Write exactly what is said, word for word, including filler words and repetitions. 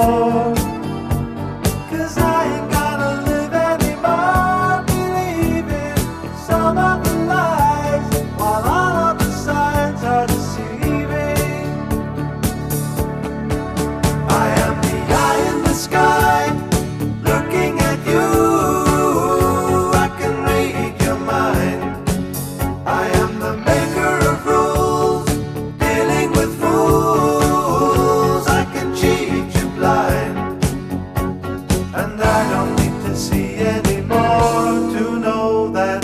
door. 'Cause I ain't gotta live anymore believing some of the lies, while all of the signs are deceiving. I am the eye in the sky, looking at you. I can read your mind. I am the maker of rules, dealing with fools. I can cheat you blind, and I don't need to see anymore to know that